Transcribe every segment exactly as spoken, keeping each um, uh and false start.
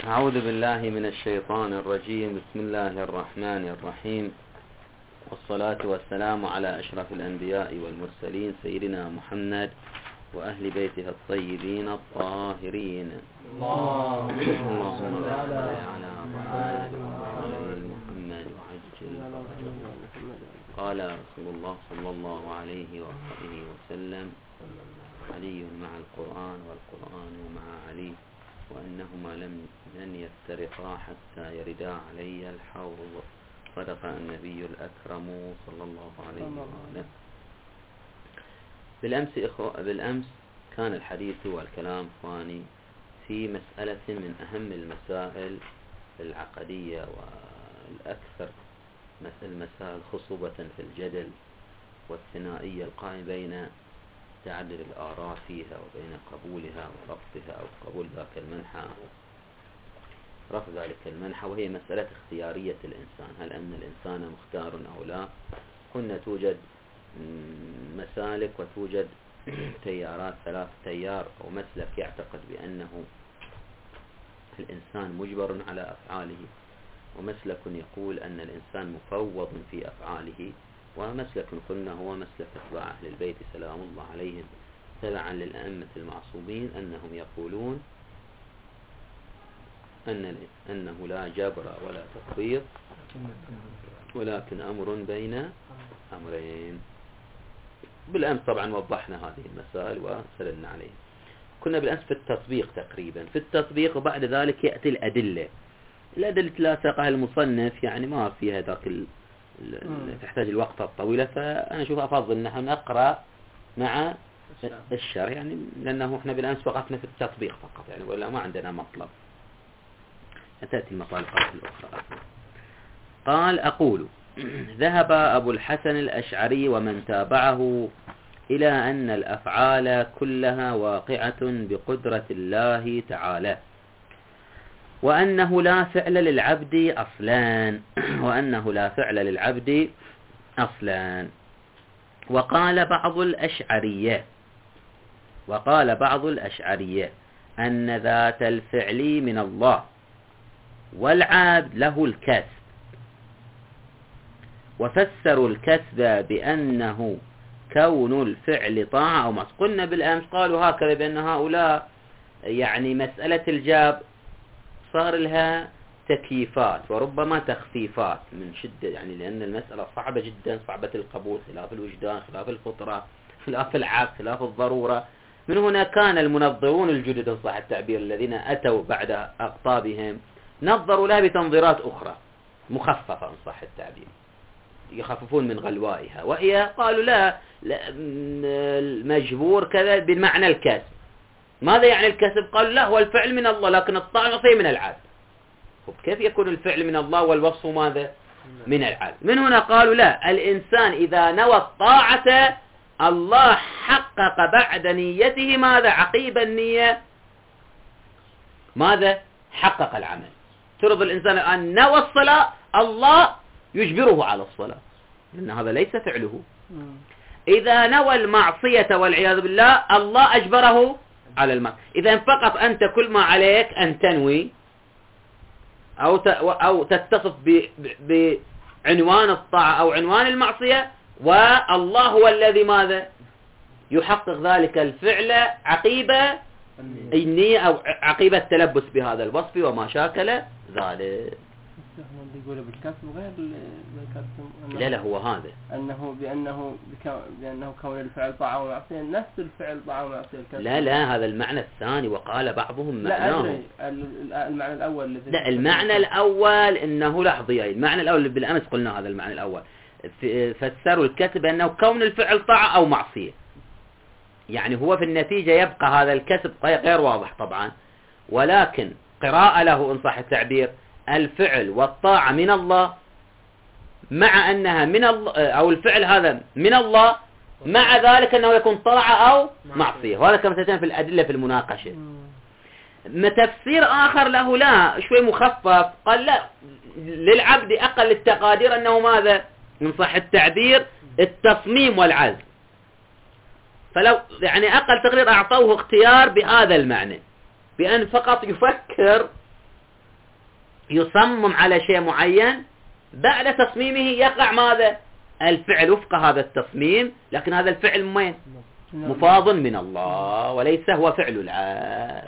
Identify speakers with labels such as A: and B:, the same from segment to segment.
A: أعوذ بالله من الشيطان الرجيم. بسم الله الرحمن الرحيم، والصلاة والسلام على أشرف الأنبياء والمرسلين سيدنا محمد وأهل بيته الطيبين الطاهرين. اللهم صل على محمد وعجل فرجه. قال رسول الله صلى الله عليه وآله وسلم: علي مع القرآن والقرآن مع علي، وأنهما لم لن يفترقا حتى يردا علي الحوض. صدق النبي الأكرم صلى الله عليه وآله. بالأمس إخوة بالأمس كان الحديث والكلام إخواني في مسألة من أهم المسائل العقدية والأكثر المسائل خصوبة في الجدل والثنائية القائم بين تعدد الآراء فيها وبين قبولها ورفضها أو قبول ذاك المنحى رفض ذلك المنحى، وهي مسألة اختيارية الإنسان. هل أن الإنسان مختار أو لا؟ قلنا توجد مسالك وتوجد تيارات، ثلاث تيار أو مسلك يعتقد بأنه الإنسان مجبر على أفعاله، ومسلك يقول أن الإنسان مفوض في أفعاله، ومسلك قلنا هو مسلك أتباع أهل البيت سلام الله عليهم تبعا للأئمة المعصومين، أنهم يقولون أن أنه لا جبر ولا تفويض ولكن أمر بين أمرين. بالأمس طبعا وضحنا هذه المسائل وسللنا عليها. كنا بالأمس في التطبيق تقريبا، في التطبيق وبعد ذلك يأتي الأدلة. الأدلة لا ساقها المصنف، يعني ما فيها ذاك ال... تحتاج الوقت الطويلة، فأنا أشوف أفضل نحن نقرأ مع الشرح، يعني لأنه إحنا بالأمس وقفنا في التطبيق فقط، يعني ولا ما عندنا مطلب. تأتي المطالب الأخرى. قال: أقول: ذهب أبو الحسن الأشعري ومن تابعه إلى أن الأفعال كلها واقعة بقدرة الله تعالى، وأنه لا فعل للعبد أصلان وأنه لا فعل للعبد أصلان وقال بعض الأشعرية وقال بعض الأشعرية أن ذات الفعل من الله والعبد له الكسب، وفسروا الكسب بأنه كون الفعل طاعة أو معصية. قلنا بالأمس قالوا هكذا بأن هؤلاء يعني مسألة الجاب صار لها تكييفات وربما تخفيفات من شدة، يعني لأن المسألة صعبة جدا، صعبة القبول، خلاف الوجدان، خلاف الفطرة، خلاف العقل، خلاف الضرورة. من هنا كان المنظرون الجدد إن صح التعبير الذين أتوا بعد أقطابهم نظروا لها بتنظيرات أخرى مخففة إن صح التعبير، يخففون من غلوائها، وهي قالوا لا, لا المجبور كذا بمعنى الكسب. ماذا يعني الكسب؟ قالوا لا، هو الفعل من الله لكن الطاعة من العبد. كيف يكون الفعل من الله والوصف ماذا؟ من العبد. من هنا قالوا لا، الإنسان إذا نوى الطاعة الله حقق بعد نيته ماذا؟ عقيب النية ماذا؟ حقق العمل. ترضى الإنسان أن نوى الصلاة الله يجبره على الصلاة، لأن هذا ليس فعله. إذا نوى المعصية والعياذ بالله الله أجبره على المعصية. إذا فقط أنت كل ما عليك أن تنوي أو أو تتصف بعنوان الطاعة أو عنوان المعصية، والله هو الذي ماذا؟ يحقق ذلك الفعل عقيبة النية أو عقيبة التلبس بهذا الوصف وما شاكل ذلك.
B: يقول بالكسب غير بالكسب.
A: لا لا هو هذا
B: أنه بأنه بأنه كون الفعل طاعة ومعصية نفس الفعل طاعة ومعصية الكسب.
A: لا لا هذا المعنى الثاني، وقال بعضهم معناه.
B: لا المعنى الأول الذي
A: لا المعنى الأول إنه لحظي، المعنى الأول بالأمس قلنا هذا المعنى الأول فسروا الكسب أنه كون الفعل طاعة أو معصية، يعني هو في النتيجة يبقى هذا الكسب غير واضح طبعا، ولكن قراءة له إن صح التعبير الفعل والطاعة من الله، مع أنها من الله أو الفعل هذا من الله، مع ذلك أنه يكون طاعة أو معصية. وهذا كما ستأتي في الأدلة في المناقشة. تفسير آخر له لا شوي مخفف، قال لا، للعبد أقل التقادير أنه ماذا؟ من صح التعبير التصميم والعزم. فلو يعني أقل تقدير أعطوه اختيار بهذا المعنى، بأن فقط يفكر يصمم على شيء معين، بعد تصميمه يقع ماذا؟ الفعل وفق هذا التصميم، لكن هذا الفعل من؟ مفاض من الله وليس هو فعل العبد.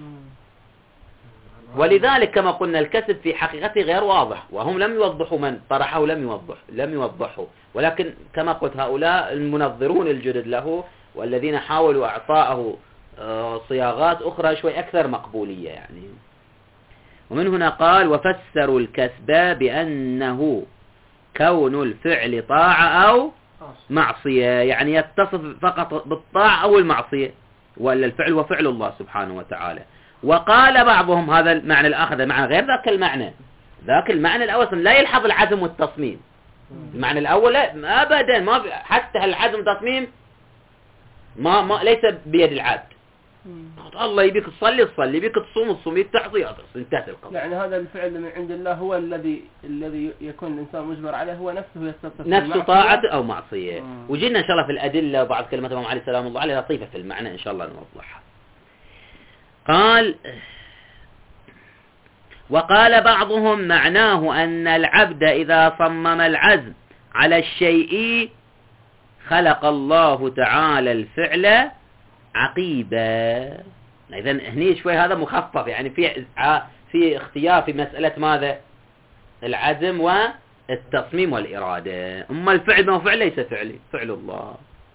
A: ولذلك كما قلنا الكسب في حقيقته غير واضح، وهم لم يوضحوا من طرحه، لم يوضح لم يوضحوا ولكن كما قلت هؤلاء المنظرون الجدد له والذين حاولوا إعطاءه صياغات أخرى شوي أكثر مقبولية يعني. ومن هنا قال وفسروا الكسب بأنه كون الفعل طاعة أو معصية، يعني يتصف فقط بالطاعة أو المعصية، ولا الفعل هو فعل الله سبحانه وتعالى. وقال بعضهم هذا المعنى الآخر معنى غير ذاك المعنى، ذاك المعنى الأول لا يلحظ العزم والتصميم. المعنى الأول لا أبدا، ما حتى العزم والتصميم ما ما ليس بيد العبد. الله يبيك تصلي تصلي، يبيك تصوم تصوم، يبيك تعطي تعطي، انتهت القضية.
B: يعني هذا الفعل من عند الله هو الذي الذي يكون الإنسان مجبر عليه، هو نفسه يتصف
A: نفسه طاعة أو معصية. وجينا إن شاء الله في الأدلة وبعض كلمات الإمام علي سلام الله عليه لطيفة في المعنى إن شاء الله نوضحها. قال وقال بعضهم معناه أن العبد إذا صمم العزم على الشيء خلق الله تعالى الفعل عقيبة. إذن هني شوي هذا مخفف، يعني في في اختيار في مسألة ماذا؟ العزم والتصميم والإرادة. أما الفعل ما هو فعل ليس فعلي، فعل الله.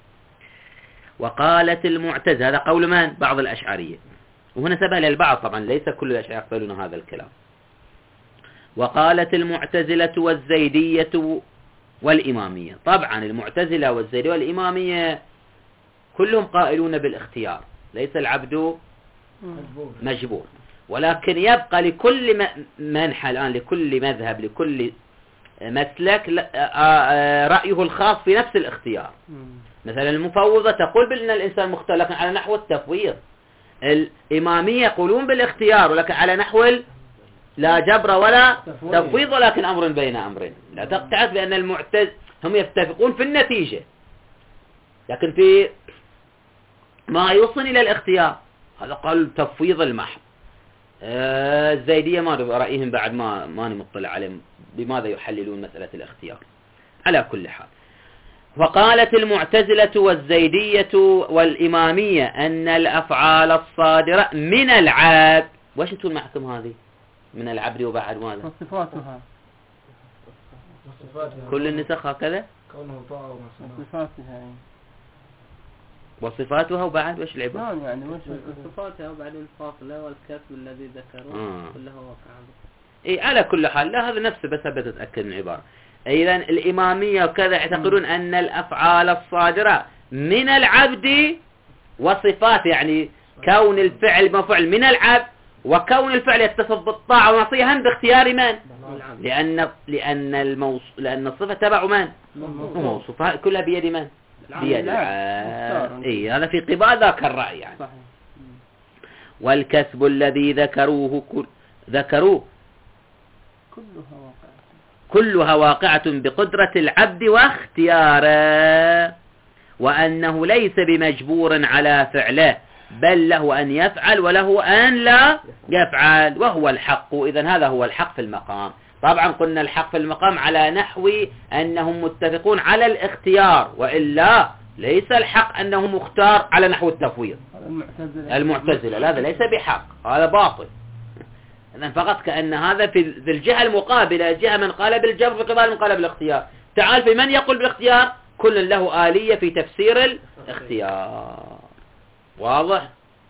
A: وقالت المعتزلة، هذا قول من؟ بعض الأشعرية، وهنا سبه للبعض طبعا، ليس كل الأشعار يقبلون هذا الكلام. وقالت المعتزلة والزيدية والإمامية، طبعا المعتزلة والزيدية والإمامية كلهم قائلون بالاختيار، ليس العبد مجبور، ولكن يبقى لكل منحى الآن، لكل مذهب لكل مسلك رأيه الخاص في نفس الاختيار. مثلا المفوضة تقول بأن الإنسان مختار لكن على نحو التفويض، الإمامية يقولون بالاختيار ولكن على نحو لا جبر ولا تفويض ولكن أمر بين أمرين. لا تقتعد بأن المعتز هم يتفقون في النتيجة، لكن في ما يوصل إلى الاختيار هذا قال تفويض المحض. آه الزيدية ما رأيهم بعد ما ماني مطلع عليهم بماذا يحللون مسألة الاختيار. على كل حال، وقالت المعتزلة والزيدية والإمامية أن الأفعال الصادرة من العبد، وش تقول معكم هذه من العبد وبعد ماذا؟
B: وصفاتها
A: كل النسخ هكذا
C: كونه طاعة
B: وصفاتها
A: وصفاتها وبعد وش العبارة؟
B: نعم يعني وش
D: وصفاتها وبعدين الفاصلة والكسب الذي ذكروه
A: آه.
D: كله واقع.
A: إيه على كل حال، لا هذا نفسه بس بتتأكد من العبارة. إذن الإمامية وكذا يعتقدون أن الأفعال الصادرة من العبد وصفات، يعني كون الفعل مفعول من العبد وكون الفعل يتصف بالطاعة والمعصية هم باختيار من؟ لأن لأن الموص... لأن الصفة تبع من؟ موصوفها كلها بيد من؟ بيد العبد. إيه هذا في قبال ذاك الرأي يعني. صحيح. والكسب الذي ذكروه كل... ذكروه
B: كلها واقعة
A: كلها واقعة بقدرة العبد واختياره، وأنه ليس بمجبور على فعله بل له أن يفعل وله أن لا يفعل، وهو الحق. إذن هذا هو الحق في المقام. طبعا قلنا الحق في المقام على نحو أنهم متفقون على الاختيار، وإلا ليس الحق أنه مختار على نحو التفويض. المعتزلة هذا ليس بحق، هذا باطل. إذن فقط كأن هذا في الجهة المقابلة، جهة من قال بالجبر في قبال من قال بالاختيار. تعال في من يقول بالاختيار، كل له آلية في تفسير الاختيار. واضح؟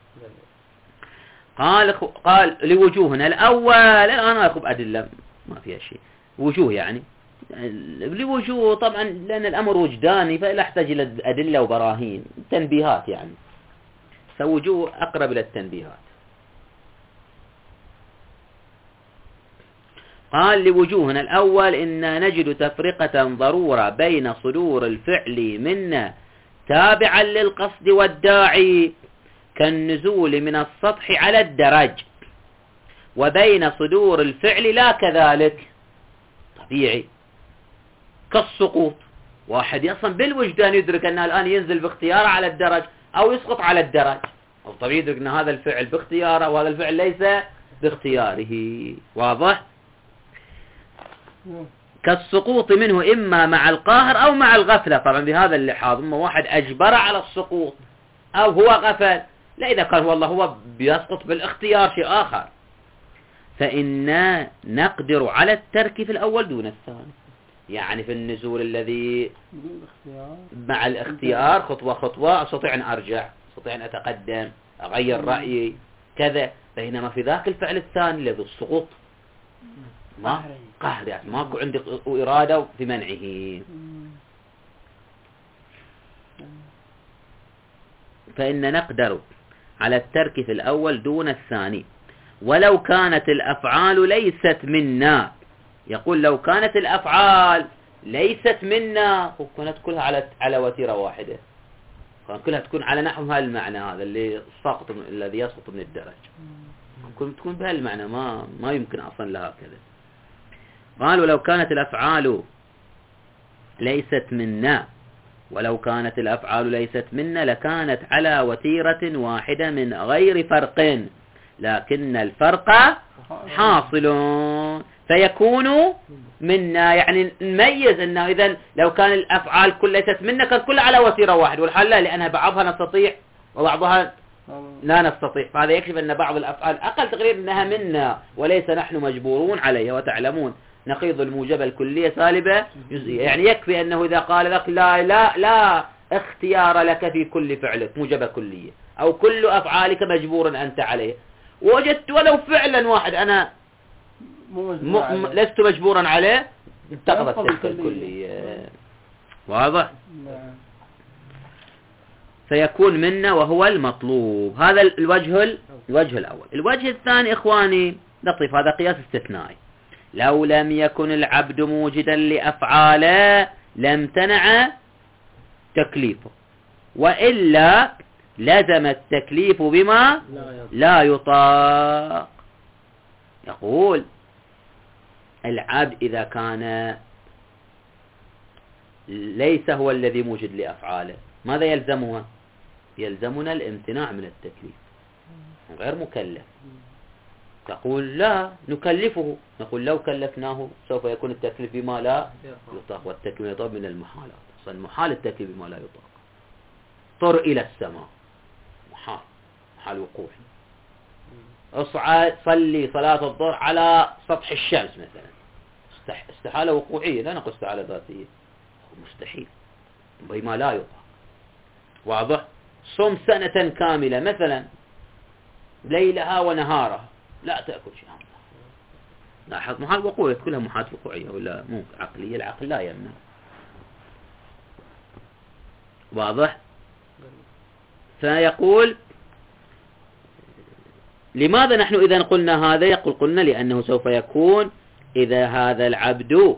A: قال قال لوجوهنا الأول، أنا أخذ أدلة ما فيها شيء، وجوه يعني لوجوه طبعا لأن الأمر وجداني فلا أحتاج إلى أدلة وبراهين، تنبيهات يعني، فوجوه أقرب إلى التنبيهات. قال لوجوهنا الأول إن نجد تفرقة ضرورة بين صدور الفعل منا تابعا للقصد والداعي كالنزول من السطح على الدرج، وبين صدور الفعل لا كذلك طبيعي كالسقوط. واحد يصلا بالوجدان يدرك أنه الآن ينزل باختياره على الدرج أو يسقط على الدرج، أو طبيعي يدرك أن هذا الفعل باختياره وهذا الفعل ليس باختياره. واضح؟ كالسقوط منه إما مع القاهر أو مع الغفلة. طبعا بهذا اللحاظ إما واحد أجبر على السقوط أو هو غفل، لا إذا كان والله هو بيسقط بالاختيار شيء آخر. فإنا نقدر على الترك في الأول دون الثاني، يعني في النزول الذي مع الاختيار خطوة خطوة أستطيع أن أرجع، أستطيع أن أتقدم، أغير رأيي كذا. بينما في ذاك الفعل الثاني الذي السقوط ما قهر، يعني ماكو عندي إرادة في منعه. فإن نقدر على الترك في الأول دون الثاني ولو كانت الأفعال ليست منا. يقول لو كانت الأفعال ليست منا كانت كلها على على وتيرة واحدة، كانت كلها تكون على نحو هالمعنى هذا اللي ساقط الذي يسقط من الدرج، ممكن تكون بهالمعنى، ما ما يمكن أصلا لها كذا. قالوا لو كانت الأفعال ليست منا ولو كانت الأفعال ليست منا لكانت على وتيرة واحدة من غير فرق، لكن الفرق حاصل فيكون منا. يعني نميز أنه إذا لو كان الأفعال كلها ليست منا كان كلها على وتيرة واحد، والحال لا، لأنها بعضها نستطيع وبعضها لا نستطيع. فهذا يكشف أن بعض الأفعال أقل تقرير أنها منا وليس نحن مجبورون عليها. وتعلمون نقيض الموجبة الكلية سالبة جزئية، يعني يكفي أنه إذا قال لك لا لا لا اختيار لك في كل فعلك موجبة كلية، أو كل أفعالك مجبور أنت عليه، وجدت ولو فعلا واحد أنا م... م... لست مجبورا عليه، انتقضت تلك الكلية. واضح؟ فيكون منا وهو المطلوب. هذا الوجه الوجه الأول. الوجه الثاني إخواني لطيف، هذا قياس استثنائي. لو لم يكن العبد موجدا لأفعاله لم تنع تكليفه، وإلا لزم التكليف بما لا يطاق. يقول العبد إذا كان ليس هو الذي موجد لأفعاله ماذا يلزمها؟ يلزمنا الامتناع من التكليف، غير مكلف. تقول لا نكلفه، نقول لو كلفناه سوف يكون التكليف بما لا يطاق، والتكليف يطاق من المحالات. أصلا محال التكليف بما لا يطاق. طر إلى السماء محال، محال وقوعي. اصعد صلي صلاة الظهر على سطح الشمس مثلا، استحالة وقوعية، لا نقول استحالة ذاتية، مستحيل بما لا يطاق. واضح؟ صم سنة كاملة مثلا ليلها ونهارها لا تأكل شيء. لاحظ محال وقوعية، كلها محال وقوعية ولا مو عقلية، العقل لا يمنع. واضح؟ فيقول لماذا نحن إذا قلنا هذا؟ يقول قلنا لأنه سوف يكون إذا هذا العبد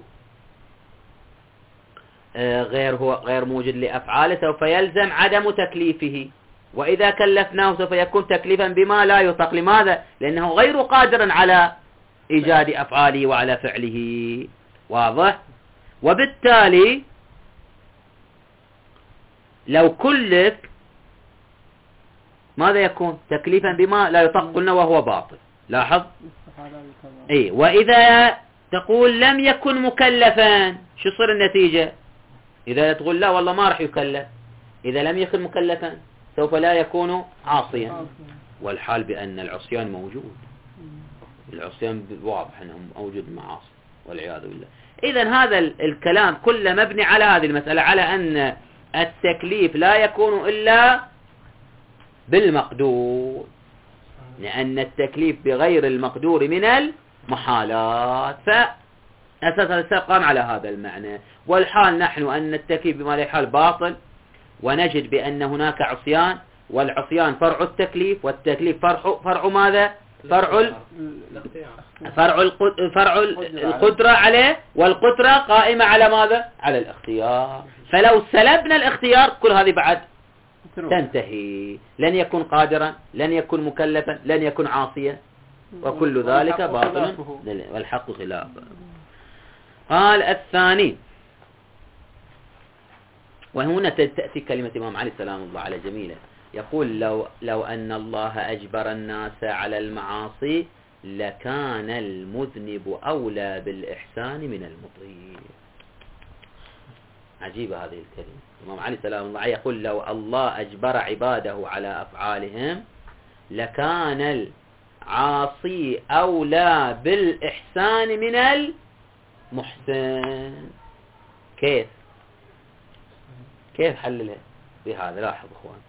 A: غير هو غير موجد لأفعاله سوف يلزم عدم تكليفه، وإذا كلفناه سوف يكون تكليفا بما لا يطاق. لماذا؟ لأنه غير قادر على إيجاد أفعاله وعلى فعله. واضح؟ وبالتالي لو كلف ماذا يكون؟ تكليفا بما لا يطاق قلنا وهو باطل. لاحظ؟ إيه. وإذا تقول لم يكن مكلفا شو صار النتيجة؟ إذا تقول لا والله ما راح يكلف، إذا لم يكن مكلفا سوف لا يكون عاصيا، والحال بأن العصيان موجود، العصيان واضح أنه موجود معاصي والعياذ بالله. إذن هذا الكلام كله مبني على هذه المسألة، على أن التكليف لا يكون إلا بالمقدور، لأن التكليف بغير المقدور من المحالات. فأساس السبب قام على هذا المعنى. والحال نحن أن التكليف بما لا يحال باطل، ونجد بأن هناك عصيان، والعصيان فرع التكليف، والتكليف فرع فرع ماذا؟ فرع ال... فرع القد... فرع القدرة عليه، والقدرة قائمة على ماذا؟ على الاختيار. فلو سلبنا الاختيار كل هذه بعد تنتهي، لن يكون قادرا، لن يكون مكلفا، لن يكون عاصيا، وكل ذلك باطل والحق خلافه. قال الثاني، وهنا تأتي كلمة إمام علي سلام الله عليه جميلة، يقول لو, لو أن الله أجبر الناس على المعاصي لكان المذنب أولى بالإحسان من المطيع. عجيبة هذه الكلمة. الإمام علي سلام الله عليه يقول لو الله أجبر عباده على أفعالهم لكان العاصي أولى بالإحسان من المحسن. كيف كيف حللها بهذا؟ لاحظ أخوان،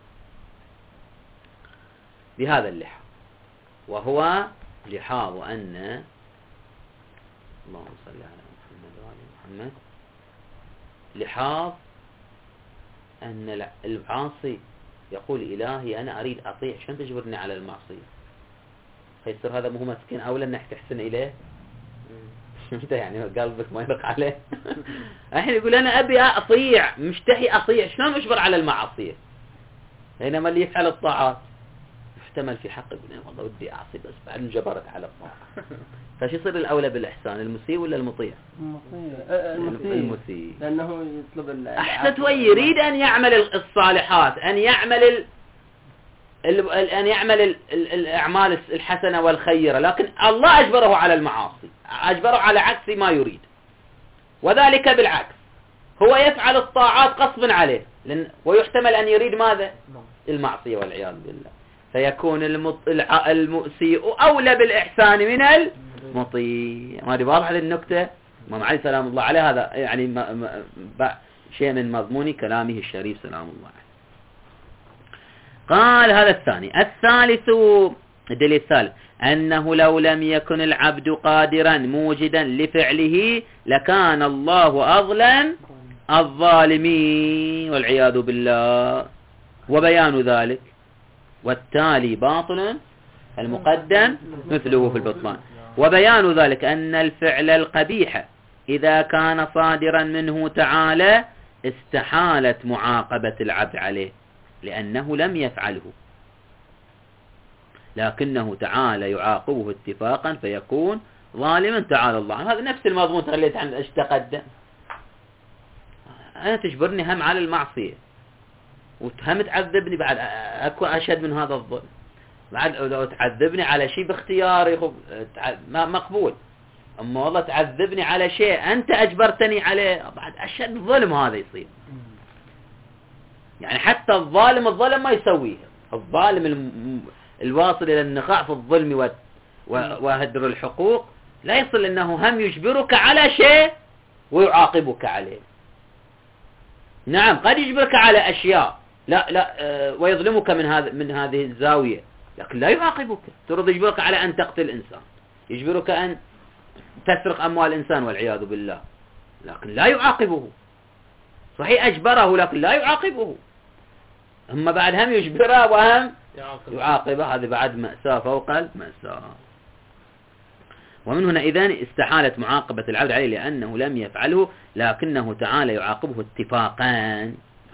A: بهذا اللحاظ، وهو لحاظ أن اللهم صل على محمد وعلى محمد، لحاظ أن العاصي يقول إلهي أنا أريد أطيع، شلون تجبرني على المعصية؟ فيصير هذا مو مسكين أولا أنك تحسن إليه؟ انت يعني قلبك ما يضيق عليه. الحين يقول أنا أبي أطيع، مشتهي أطيع، شلون أجبر على المعصية؟ بينما اللي يفعل الطاعات يحتمل في حقه يقول والله ودي أعصي بس بعد انجبرت على الطاعة. فش يصير الأولى بالإحسان، المسيء ولا المطيع؟
B: المسيء. المسيء.
A: المسيء
B: لأنه يطلب
A: أحسن يريد أن يعمل الصالحات، أن يعمل ال... ال... أن يعمل ال... الأعمال الحسنة والخيرة، لكن الله أجبره على المعاصي، أجبره على عكس ما يريد. وذلك بالعكس، هو يفعل الطاعات غصبا عليه، لأن ويحتمل أن يريد ماذا؟ المعصية والعياذ بالله. فيكون المط... المسيء أولى بالإحسان من المطيع. ما دي واضحة النكتة؟ الإمام علي سلام الله عليه هذا يعني ما... ما... ب... شيء من مضمون كلامه الشريف سلام الله عليه. قال هذا الثاني. الثالث، الدليل الثالث، أنه لو لم يكن العبد قادرا موجدا لفعله لكان الله أظلم الظالمين والعياذ بالله. وبيان ذلك والتالي باطل المقدم مثله في البطلان. وبيان ذلك أن الفعل القبيح إذا كان صادرا منه تعالى استحالت معاقبة العبد عليه لأنه لم يفعله، لكنه تعالى يعاقبه اتفاقا فيكون ظالما تعالى الله. هذا نفس المضمون تخليت عن ايش تقدم. أنا تجبرني هم على المعصية وهم تعذبني بعد، أكو أشد من هذا الظلم. بعد لو تعذبني على شيء باختياري ما مقبول، أما والله تعذبني على شيء أنت أجبرتني عليه بعد أشد ظلم هذا يصير. يعني حتى الظالم الظلم ما يسويه، الظالم الم... الواصل إلى النخاع في الظلم وهدر الحقوق لا يصل أنه هم يجبرك على شيء ويعاقبك عليه. نعم قد يجبرك على أشياء لا لا آه ويظلمك من هذا من هذه الزاوية، لكن لا يعاقبك. ترد يجبرك على أن تقتل إنسان، يجبرك أن تسرق أموال إنسان والعياذ بالله، لكن لا يعاقبه. صحيح أجبره لكن لا يعاقبه. هم بعد هم يجبره وهم يعاقبه. هذا بعد مأساة فوق المأساة. ومن هنا إذن استحالت معاقبة العبد عليه لأنه لم يفعله، لكنه تعالى يعاقبه اتفاقا.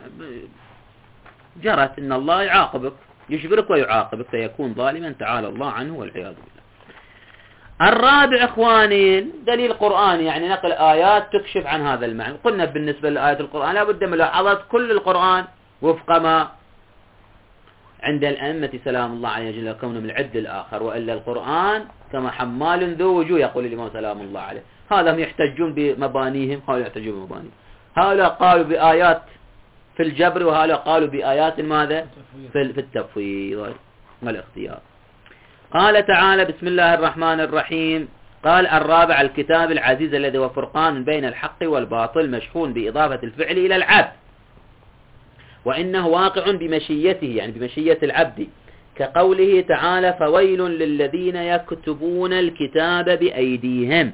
A: جرت أن الله يعاقبك، يجبرك ويعاقبك فيكون ظالما تعالى الله عنه والعياذ بالله. الرابع إخواني دليل قرآني، يعني نقل آيات تكشف عن هذا المعنى. قلنا بالنسبة لآيات القرآن لابد من ملاحظة كل القرآن وفق ما عند الأئمة سلام الله عليه جل كونه من العد الآخر، وإلا القرآن كما حمال ذو وجوه يقول الإمام سلام الله عليه. هذا هم يحتجون بمبانيهم، هؤلاء يحتجون بمبانيهم. هؤلاء قالوا بآيات في الجبر، وهؤلاء قالوا بآيات ماذا في التفويض والاختيار. قال تعالى بسم الله الرحمن الرحيم. قال الرابع الكتاب العزيز الذي هو فرقان بين الحق والباطل مشحون بإضافة الفعل إلى العبد، وإنه واقع بمشيته يعني بمشية العبد، كقوله تعالى فويل للذين يكتبون الكتاب بأيديهم.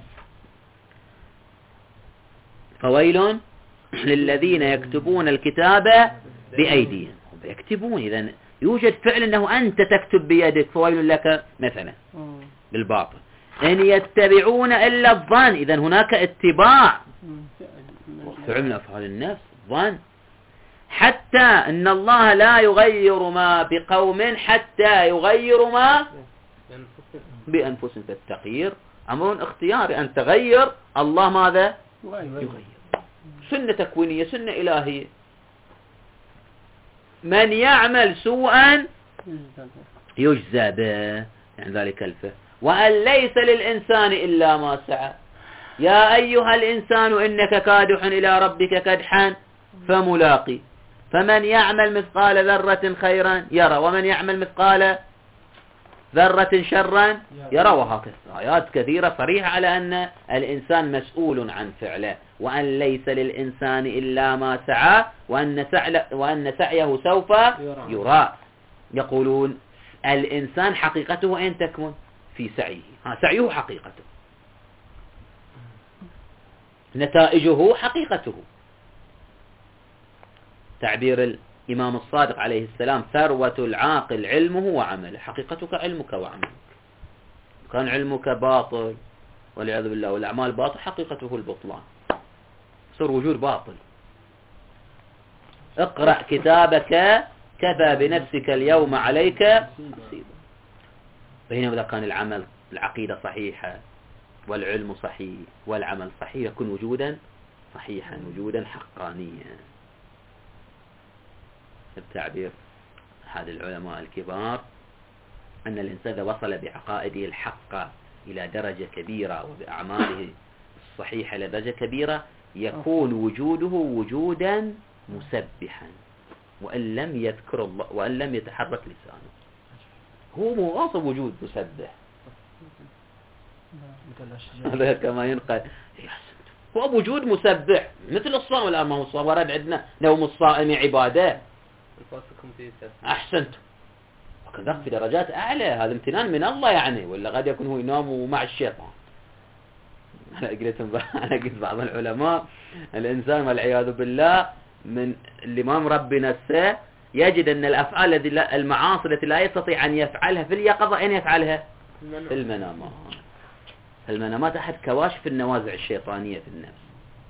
A: فويل للذين يكتبون الكتاب بأيديهم، يكتبون. إذن يوجد فعل أنه أنت تكتب بيدك، فويل لك مثلا بالباطل. إن يتبعون إلا الظن، إذن هناك اتباع فعل من أفعال النفس ظن. حتى أن الله لا يغير ما بقوم حتى يغيروا ما بأنفسهم، فالتغيير أمر اختياري، أن تغير الله ماذا يغير. سنة تكوينية، سنة إلهية. من يعمل سوءا يجزى به يعني ذلك الفعل. وأن ليس للإنسان إلا ما سعى. يا أيها الإنسان إنك كادح إلى ربك كدحا فملاقي. فمن يعمل مثقال ذرة خيرا يرى ومن يعمل مثقال ذرة شرا يرى. وهكذا آيات كثيرة صريحة على أن الإنسان مسؤول عن فعله، وأن ليس للإنسان إلا ما سعى، وأن, وأن سعيه سوف يرى. يقولون الإنسان حقيقته أين تكمن؟ في سعيه. ها سعيه حقيقته، نتائجه حقيقته. تعبير الإمام الصادق عليه السلام: ثروة العاقل علمه وعمله. حقيقتك علمك وعملك. كان علمك باطل والعياذ بالله والأعمال باطل، حقيقته البطلان، صار وجود باطل. اقرأ كتابك كفى بنفسك اليوم عليك حسيبا. بينما إذا كان العمل العقيدة صحيحة والعلم صحيح والعمل صحيح يكون وجودا صحيحا، وجودا حقانيا. التعبير هذا العلماء الكبار أن الإنسان إذا وصل بعقائده الحقة إلى درجة كبيرة وبأعماله الصحيحة إلى درجة كبيرة يكون وجوده وجودا مسبحا، وأن لم يذكر الله وأن لم يتحرك لسانه، هو مواصف وجود مسبح. هذا كما ينقل هو وجود مسبح مثل الصائم. والآن ما هو الصائم ورد عندنا نوم الصائم عبادة. أحسنت. وكذلك في درجات أعلى هذا امتنان من الله يعني، ولا قد يكون هو ينام مع الشيطان. أنا قلت أنا قلت بعض العلماء الإنسان والعياذ بالله من الإمام ربي نفسه يجد أن الأفعال التي المعاصي التي لا يستطيع أن يفعلها في اليقظة أين يفعلها؟ في المنامات. المنامات أحد كواشف النوازع الشيطانية في النفس.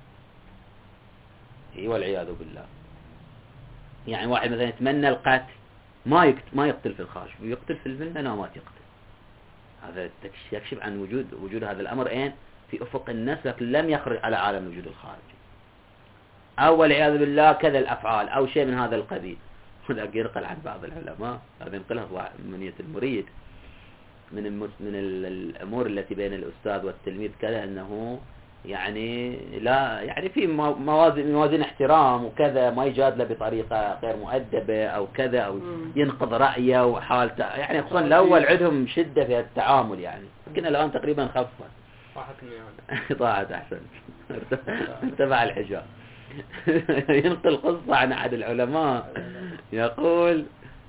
A: إيه والعياذ بالله. يعني واحد مثلا يتمنى القتل ما يقتل ما يقتل في الخارج، ويقتل في المنامات يقتل. هذا يكشف عن وجود وجود هذا الأمر أين؟ في أفق النفس، لكن لم يخرج على عالم الوجود الخارجي. أو والعياذ بالله كذا الأفعال أو شيء من هذا القبيل. هذا ينقل عن بعض العلماء، هذا ينقلها منية المريد من المس من الأمور التي بين الأستاذ والتلميذ كذا، أنه يعني لا يعني في موازين موازين احترام وكذا، ما يجادله بطريقة غير مؤدبة أو كذا، أو ينقض رأيه وحالته. يعني خصوصا الأول عندهم شدة في التعامل يعني، لكن الآن تقريبا خفت. طاعت أحسن ارتفع الحجاب. ينقل قصة عن أحد العلماء يقول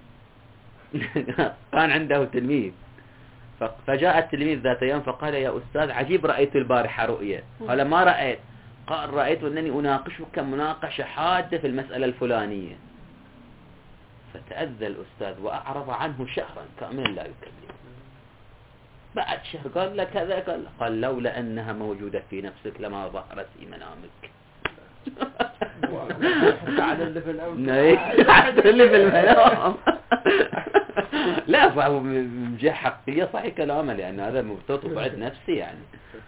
A: كان عنده تلميذ، فجاء التلميذ ذات يوم فقال: يا أستاذ عجيب رأيت البارحة رؤية. قال: ما رأيت؟ قال: رأيت أنني أناقشك مناقشة حادة في المسألة الفلانية. فتأذى الأستاذ وأعرض عنه شهرا كاملا لا يكلم. بعد شهر قال له كذا، قال, قال لولا أنها موجودة في نفسك لما ظهرت في منامك.
B: تعال في الأمر
A: اللي في المنام. لا فهو من جهة حقيقية صحيح كلامه، لأن هذا مرتبط ببعد نفسي يعني.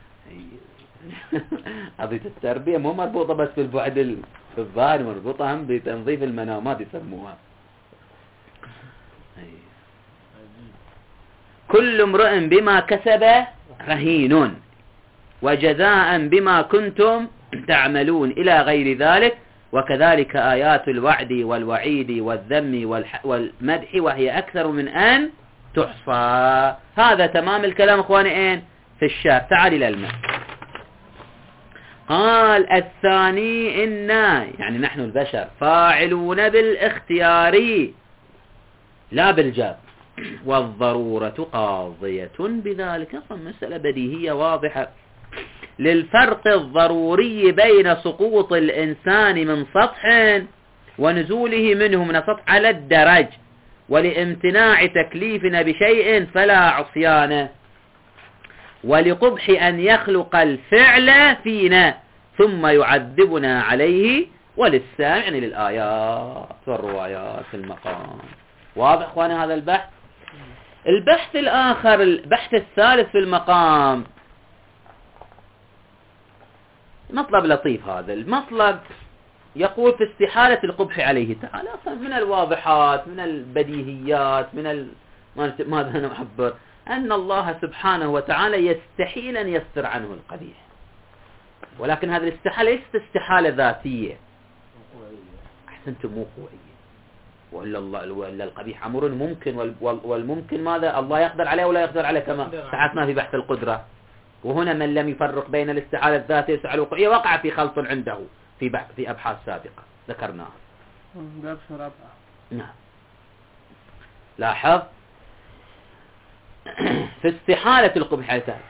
A: قضية التربية مو مربوطة بس بالبعد في الظاهر، مربوطة هم بتنظيف المنامات يسموها. كل امرئ بما كسب رهين وجزاء بما كنتم تعملون إلى غير ذلك. وكذلك آيات الوعد والوعيد والذم والمدح وهي أكثر من أن تحصى. هذا تمام الكلام أخواني أين؟ في الشاب. تعال إلى الماء. قال الثاني إنا يعني نحن البشر فاعلون بالاختيار لا بالجاب، والضرورة قاضية بذلك. مسألة بديهية واضحة. للفرق الضروري بين سقوط الإنسان من سطح ونزوله منه من السطح على الدرج، ولامتناع تكليفنا بشيء فلا عصيان، ولقبح أن يخلق الفعل فينا ثم يعذبنا عليه، وللسامع يعني للآيات والروايات في المقام. واضح أخواني هذا البحث؟ البحث الآخر، البحث الثالث في المقام، مطلب لطيف. هذا المطلب يقول في استحالة القبح عليه تعالى. من الواضحات، من البديهيات، من ال... ماذا نعبر أن الله سبحانه وتعالى يستحيل أن يستر عنه القبيح، ولكن هذه الاستحالة ليست استحالة ذاتية، أحسنتم، مو قوية، وإلا, الله وإلا القبيح أمر ممكن، والممكن ماذا الله يقدر عليه ولا يقدر عليه، كما بحثنا في بحث القدرة. وهنا من لم يفرق بين الاستحالة الذاتية والاستحالة الوقوعية وقع في خلط عنده في بحث في أبحاث سابقة ذكرناها. نعم. لاحظ في استحالة القبح الكامل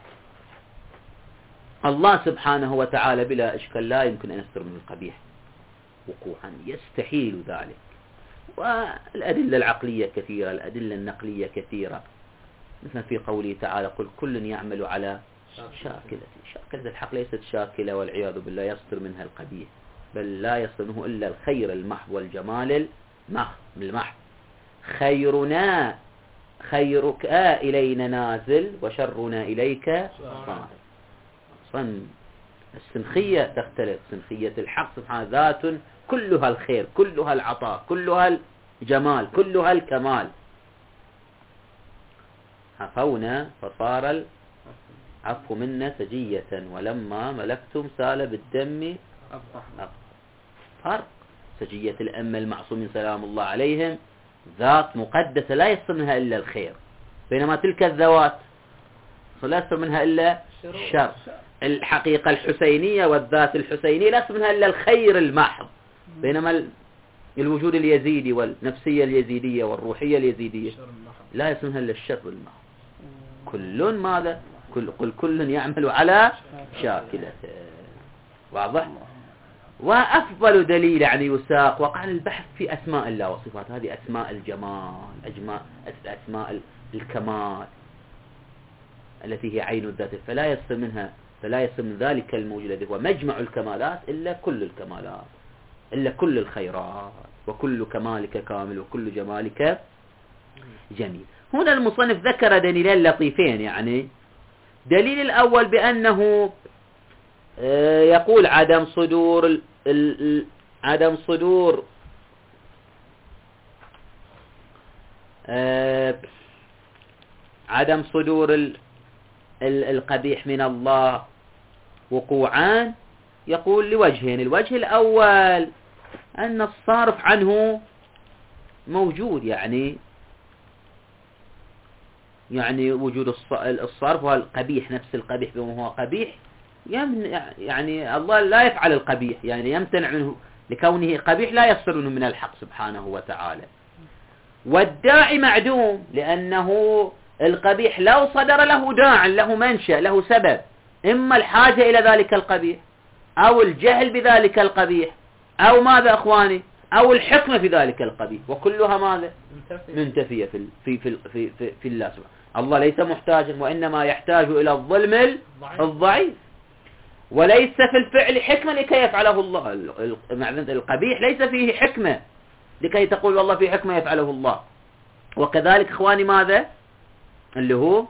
A: الله سبحانه وتعالى بلا إشكال لا يمكن أن يستر من القبيح وقوعا، يستحيل ذلك. والأدلة العقلية كثيرة، الأدلة النقلية كثيرة، مثلا في قوله تعالى قل كل يعمل على شاكلته. شاكلة الحق ليست شاكلة والعياذ بالله يستر منها القبيح، بل لا يستر منه إلا الخير المحض والجمال المحض. خيرنا خيرك إلينا نازل وشرنا إليك صائر. صن السنخية تختلف، سنخية الحق سبحانه ذات كلها الخير، كلها العطاء، كلها الجمال، كلها الكمال. عفونا فصار العفو منا سجية ولما ملكتم سال بالدم أبطح. فرق. سجية الأمة المعصومين سلام الله عليهم ذات مقدسة لا يصل منها إلا الخير، بينما تلك الذوات لا يصل منها إلا الشر. الحقيقة الحسينية والذات الحسينية لا يصل منها إلا الخير المحض، بينما الوجود اليزيدي والنفسية اليزيدية والروحية اليزيدية لا يصل منها إلا الشر المحض. كل ماذا كل قل كل يعمل على شاكلته. واضح؟ وأفضل دليل يعني يساق وقع البحث في أسماء الله وصفات، هذه أسماء الجمال، أجماء أسماء الكمال التي هي عين الذات، فلا يصل منها فلا يصل من ذلك الموجود الذي هو مجمع الكمالات إلا كل الكمالات، إلا كل الخيرات، وكل كمالك كامل وكل جمالك جميل. هنا المصنف ذكر دليلين لطيفين، يعني دليل الأول بأنه يقول عدم صدور ال ال عدم صدور عدم صدور ال ال القبيح من الله وقوعان، يقول لوجهين. الوجه الأول أن الصارف عنه موجود، يعني يعني وجود الصرف هو القبيح، نفس القبيح بما هو قبيح، يعني الله لا يفعل القبيح، يعني يمتنع منه لكونه قبيح، لا يصدر منه من الحق سبحانه وتعالى. والداعي معدوم، لأنه القبيح لو صدر له داع، له منشأ، له سبب، إما الحاجة إلى ذلك القبيح أو الجهل بذلك القبيح أو ماذا أخواني أو الحكمة في ذلك القبيح، وكلها ماذا منتفية في في في في, في, في الله سبحانه. الله ليس محتاجا، وإنما يحتاج إلى الظلم الضعيف، وليس في الفعل حكمة لكي يفعله الله. القبيح ليس فيه حكمة لكي تقول والله في حكمة يفعله الله. وكذلك إخواني ماذا اللي هو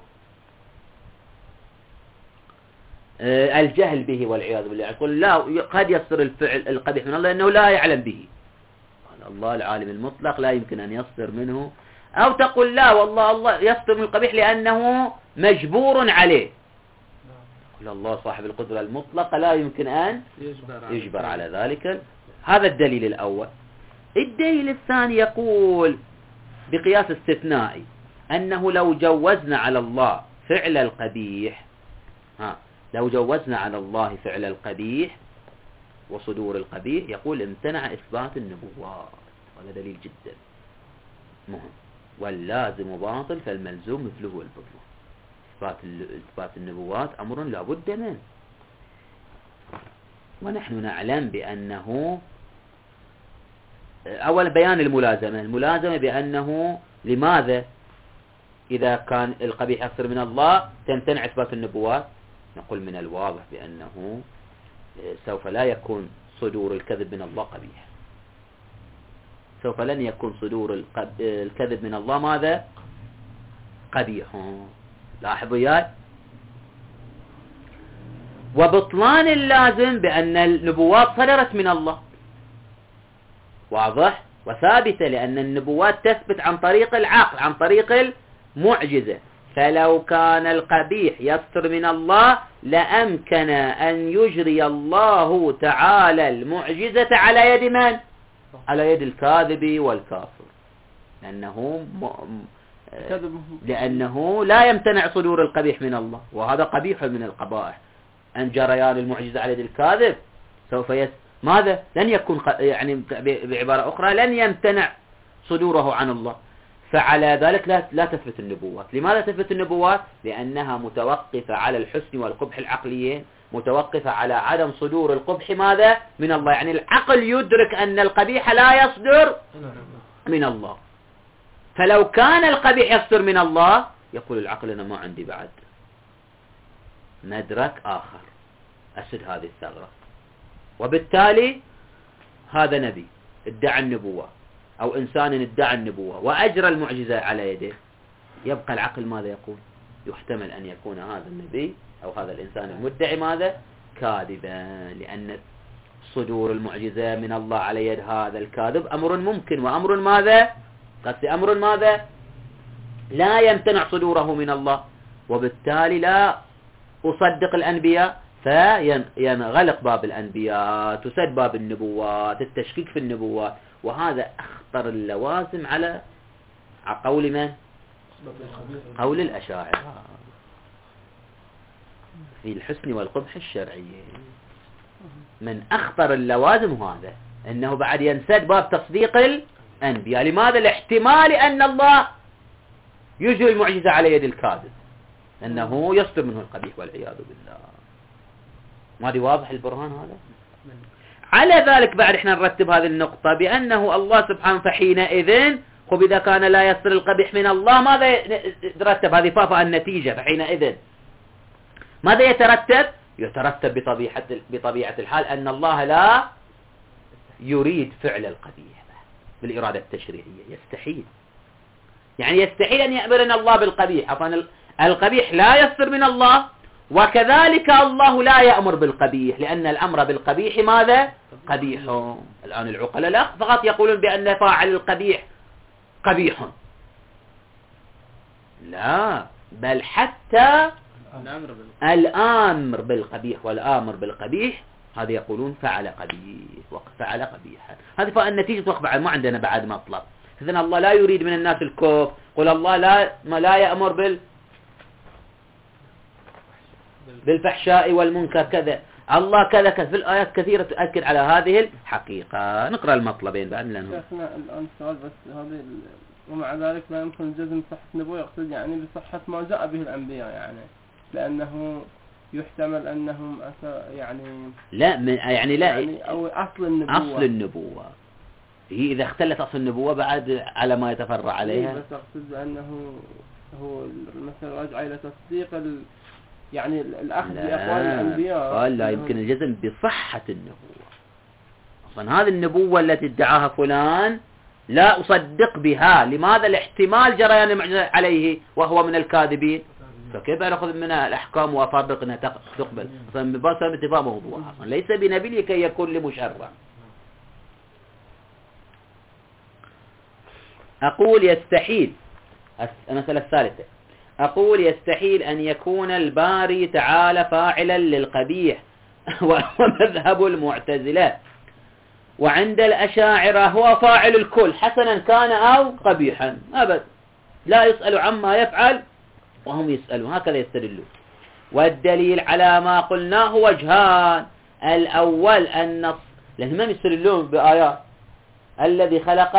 A: آه الجهل به والعياذ بالله. يقول لا، قد يصدر الفعل القبيح من الله لأنه لا يعلم به، الله العالم المطلق لا يمكن أن يصدر منه. أو تقول لا والله الله يصدر من القبيح لأنه مجبور عليه، الله صاحب القدرة المطلقة لا يمكن أن يجبر على ذلك. هذا الدليل الأول. الدليل الثاني يقول بقياس استثنائي أنه لو جوزنا على الله فعل القبيح، ها لو جوزنا على الله فعل القبيح وصدور القبيح، يقول امتنع إثبات النبوات. هذا دليل جدا مهم. واللازم باطل فالملزوم مثله البطل. إثبات النبوات أمر لا بد منه، ونحن نعلم بأنه أول بيان الملازمة الملازمة بأنه لماذا إذا كان القبيح يصدر من الله تمتنع إثبات النبوات. نقول من الواضح بأنه سوف لا يكون صدور الكذب من الله قبيح، سوف لن يكون صدور الكذب من الله ماذا قبيح. لاحظوا ياي. وبطلان اللازم بأن النبوات صدرت من الله واضح وثابتة، لأن النبوات تثبت عن طريق العقل، عن طريق المعجزة. فلو كان القبيح يصدر من الله لأمكن أن يجري الله تعالى المعجزة على يد من؟ على يد الكاذب والكافر، لأنه م... لأنه لا يمتنع صدور القبيح من الله، وهذا قبيح من القبائح. أن جريان المعجزة على يد الكاذب سوف يس... ماذا؟ لن يكون ق... يعني بعبارة أخرى لن يمتنع صدوره عن الله. فعلى ذلك لا لا تثبت النبوات. لماذا تثبت النبوات؟ لأنها متوقفة على الحسن والقبح العقليين، متوقفة على عدم صدور القبح ماذا؟ من الله. يعني العقل يدرك أن القبيح لا يصدر من الله. فلو كان القبيح يصدر من الله يقول العقل أنا ما عندي بعد مدرك آخر أسد هذه الثغرة، وبالتالي هذا نبي ادعى النبوة أو إنسان ادعى النبوة وأجرى المعجزة على يده، يبقى العقل ماذا يقول؟ يحتمل أن يكون هذا النبي أو هذا الإنسان المدعي ماذا؟ كاذبا، لأن صدور المعجزة من الله على يد هذا الكاذب أمر ممكن، وأمر ماذا؟ قصد أمر ماذا؟ لا يمتنع صدوره من الله، وبالتالي لا أصدق الأنبياء فينغلق باب الأنبياء، تسد باب النبوات، التشكيك في النبوات. وهذا أخطر اللوازم على قول من؟ قول الأشاعرة في الحسن والقبح الشرعي. من أخطر اللوازم هذا، أنه بعد ينسد باب تصديق الأنبياء. لماذا؟ لاحتمال أن الله يجري المعجزة على يد الكاذب، أنه يصدر منه القبيح والعياذ بالله. ما دي واضح البرهان هذا؟ على ذلك بعد احنا نرتب هذه النقطة بأنه الله سبحانه فحينئذ خب إذا كان لا يصدر القبيح من الله ماذا يترتب؟ هذه فافة النتيجة. فحينئذ ماذا يترتب؟ يترتب بطبيعة, بطبيعة الحال أن الله لا يريد فعل القبيح بالإرادة التشريعية، يستحيل. يعني يستحيل أن يأمرنا الله بالقبيح. عفوا القبيح لا يصدر من الله، وكذلك الله لا يأمر بالقبيح، لأن الأمر بالقبيح ماذا؟ قبيح. الآن العقلاء لا فقط يقولون بأن فاعل القبيح قبيح، لا، بل حتى الآمر بالقبيح والآمر بالقبيح هذا يقولون فعل قبيح وفعل قبيحا. هذه فالنتيجة توقع ما عندنا بعد مطلب. إذن الله لا يريد من الناس الكفر، قل الله لا ما لا يأمر بال بالفحشاء والمنكر كذا، الله كذا كذا. في الآيات كثيرة تؤكد على هذه الحقيقة. نقرأ المطلبين بعد لأنه
B: شيخنا الآن سؤال بس هذه، ومع ذلك لا يمكن الجزم بصحة النبوة، يقصد يعني بصحة ما جاء به الأنبياء، يعني لأنه يحتمل أنهم يعني
A: لا من يعني لا
B: يعني أو أصل النبوة
A: أصل النبوة هي إذا اختلت أصل النبوة بعد على ما يتفرع عليها.
B: بس أقصد أنه هو مثلا رجع إلى تصديق ال يعني الأخذ بأقوال الأنبياء.
A: قال لا يمكن الجزم بصحة النبوة. أصلا هذه النبوة التي ادعاها فلان لا أصدق بها. لماذا؟ الاحتمال جريان المعجزة عليه وهو من الكاذبين. فكيف نأخذ منها الأحكام وأفرق أنها تقبل؟ أصلا بباسة اتفاق موضوع، أصلا ليس بنبي لكي يكون لمشرع. أقول يستحيل المسألة الثالثة، أقول يستحيل أن يكون الباري تعالى فاعلا للقبيح وهو مذهب المعتزلة، وعند الأشاعرة هو فاعل الكل حسنا كان أو قبيحا أبد، لا يسأل عما يفعل وهم يسألون، هكذا يستدلون. والدليل على ما قلناه وجهان، الأول أن لأنهم ما يستدلون بآيات الذي خلق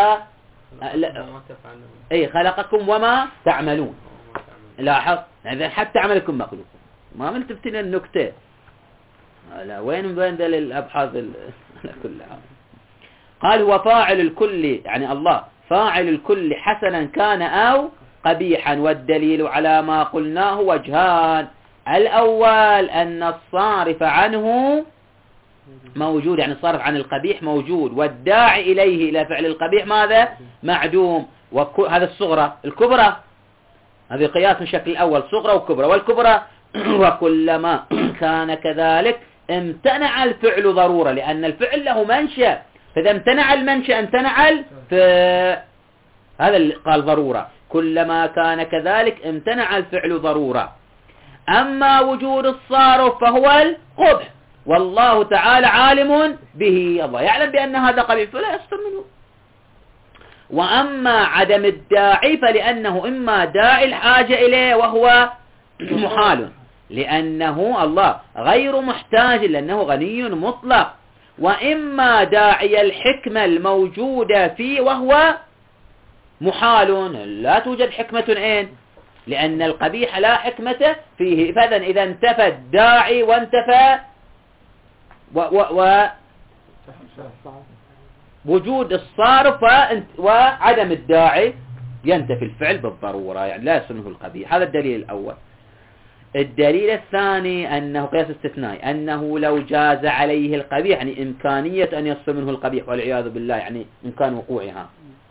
A: أي خلقكم وما تعملون. لاحظ يعني حتى عملكم مخلوق، ما ملتفتين النكتة. لا وين وين ذا الأبحاث على كل حال. قال هو فاعل الكل، يعني الله فاعل الكل حسنا كان أو قبيحا. والدليل على ما قلناه وجهان، الأول أن الصارف عنه موجود، يعني الصارف عن القبيح موجود، والداعي إليه إلى فعل القبيح ماذا؟ معدوم. وهذا الصغرى الكبرى، هذه قياس من شكل الأول، صغرى وكبرى. والكبرى وكلما كان كذلك امتنع الفعل ضرورة، لأن الفعل له منشأ، فإذا امتنع المنشأ امتنع الفعل، هذا اللي قال ضرورة. كلما كان كذلك امتنع الفعل ضرورة. أما وجود الصارف فهو القبح، والله تعالى عالم به، الله يعلم بأن هذا قبيح فلا يصدر منه. وأما عدم الداعي فلأنه إما داعي الحاجة إليه وهو محال، لأنه الله غير محتاج لأنه غني مطلق، وإما داعي الحكمة الموجودة فيه وهو محال، لا توجد حكمة إن لأن القبيح لا حكمة فيه. فإذا إذا انتفى الداعي وانتفى و و و وجود الصارف وعدم الداعي ينتفي الفعل بالضرورة، يعني لا يصل منه القبيح. هذا الدليل الأول. الدليل الثاني أنه قياس استثنائي، أنه لو جاز عليه القبيح يعني إمكانية أن يصل منه القبيح والعياذ بالله، يعني إمكان وقوعها،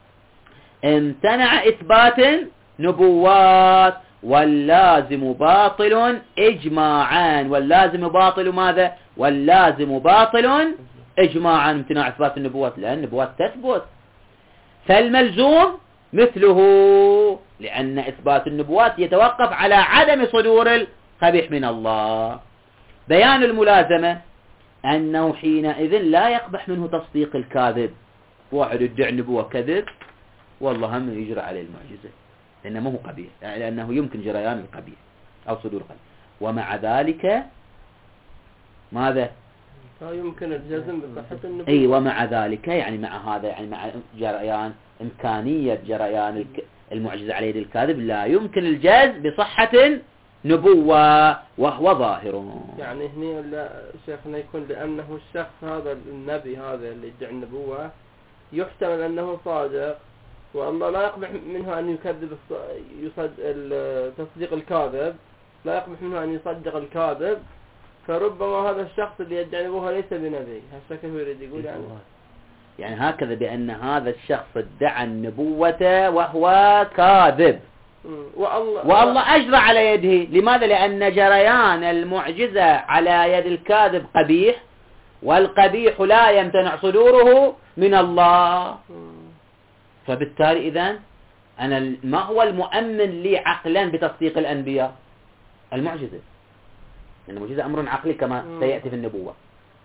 A: امتنع إثبات نبوات، واللازم باطل إجماعا. واللازم باطل ماذا؟ واللازم باطل إجماعا امتناع إثبات النبوات، لأن النبوات تثبت. فالملزوم مثله، لأن إثبات النبوات يتوقف على عدم صدور القبيح من الله. بيان الملازمة أنه حينئذ لا يقبح منه تصديق الكاذب. واحد يدعي النبوة كذب والله هم يجرى عليه المعجزة، لأنه ما هو قبيح، لأنه يمكن جريان القبيح أو صدور القبيح. ومع ذلك ماذا؟
B: لا يمكن الجزم بصحة النبوة.
A: أي ومع ذلك يعني مع هذا يعني مع جريان إمكانية جريان المعجزة على يد الكاذب لا يمكن الجزم بصحة نبوة وهو ظاهر.
B: يعني هنا شيخنا يكون لأنه الشخص هذا النبي هذا اللي يدعي النبوة يحتمل أنه صادق، والله لا يقبح منه أن يكذب تصديق الكاذب، لا يقبح منه أن يصدق الكاذب، فربما هذا الشخص اللي يدعي النبوة ليس بنبي. هالشكل هو يريد يقول يعني
A: يعني هكذا بأن هذا الشخص ادعى النبوة وهو كاذب، والله, والله أجرى على يده. لماذا؟ لأن جريان المعجزة على يد الكاذب قبيح، والقبيح لا يمتنع صدوره من الله. فبالتالي إذن أنا ما هو المؤمن لي عقلا بتصديق الأنبياء؟ المعجزة، لأن المعجزة أمر عقلي كما سيأتي في النبوة،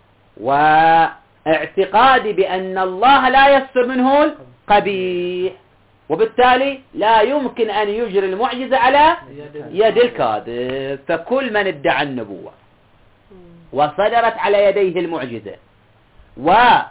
A: واعتقادي بأن الله لا يصدر منه القبيح، وبالتالي لا يمكن أن يجري المعجزة على يد الكاذب. فكل من ادعى النبوة وصدرت على يديه المعجزة وأثبت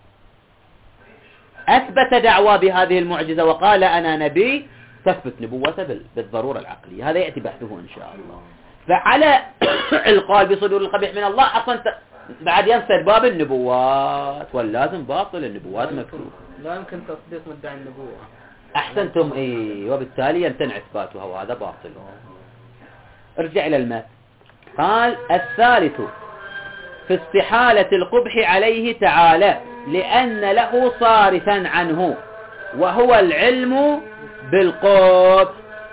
A: دعوى بهذه المعجزة وقال أنا نبي، تثبت نبوته بالضرورة العقلية. هذا يأتي بحثه إن شاء الله. فعلى القول بصدور القبيح من الله أصلا بعد ينسد باب النبوات، واللازم باطل النبوات مكتوب،
D: لا يمكن تصديق مدعي النبوة.
A: أحسنتم. إيه وبالتالي يمتنع إثباتها وهذا باطل. ارجع إلى المثل. قال الثالث في استحالة القبح عليه تعالى لأن له صارفا عنه وهو العلم بالقبح،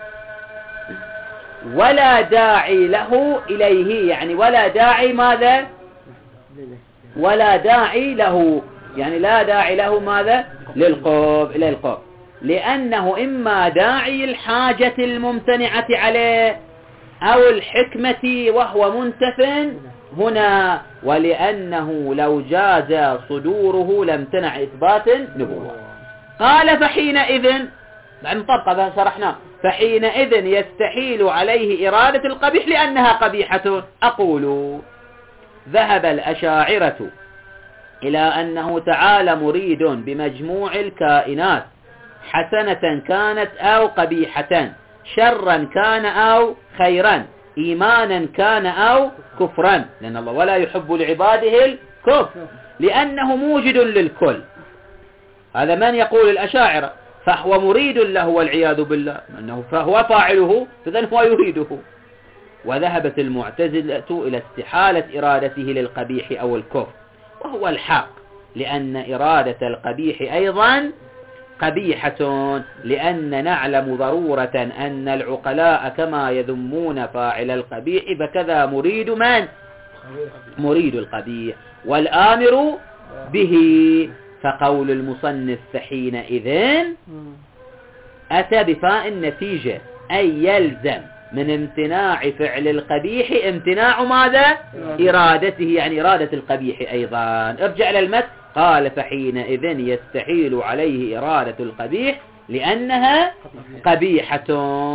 A: ولا داعي له إليه، يعني ولا داعي ماذا؟ ولا داعي له، يعني لا داعي له ماذا؟ للقبح، إلى القبح، لأنه إما داعي الحاجة الممتنعة عليه أو الحكمة وهو منتف هنا، ولأنه لو جاز صدوره لامتنع إثبات نبوة. قال فحينئذ بعد طبقة شرحنا فحينئذ يستحيل عليه إرادة القبيح لأنها قبيحة. أقول ذهب الأشاعرة إلى أنه تعالى مريد بمجموع الكائنات حسنة كانت أو قبيحة، شرا كان أو خيرا، إيمانا كان أو كفرا، لأن الله ولا يحب لعباده الكفر لأنه موجد للكل. هذا من يقول الأشاعرة، فهو مريد له والعياذ بالله، أنه فهو فاعله فإذن هو يريده. وذهبت المعتزلة إلى استحالة إرادته للقبيح أو الكفر، وهو الحق، لأن إرادة القبيح أيضا قبيحة، لأن نعلم ضرورة أن العقلاء كما يذمون فاعل القبيح فكذا مريد من؟ مريد القبيح والآمر به. فقول المصنف فحينئذ أتى بفاء النتيجة، أي يلزم من امتناع فعل القبيح امتناع ماذا؟ إرادته، يعني إرادة القبيح أيضا. ارجع للمتن، قال فحينئذ يستحيل عليه إرادة القبيح لأنها قبيحة.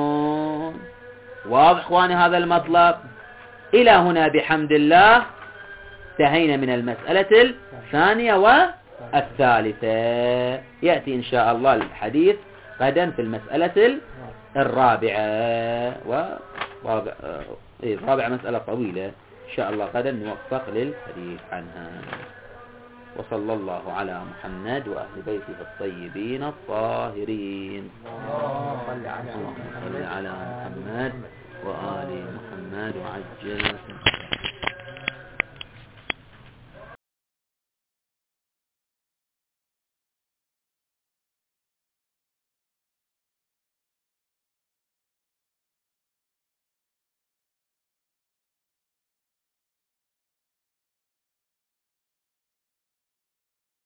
A: واضح اخواني هذا المطلب؟ إلى هنا بحمد الله انتهينا من المسألة الثانية والثالثة. يأتي إن شاء الله الحديث غدا في المسألة الرابعة، ورابع إيه رابع مسألة طويلة إن شاء الله غدا نوفق للحديث عنها. وصلى الله على محمد وأهل بيته الطيبين الطاهرين. اللهم صل على محمد وآل محمد وعجل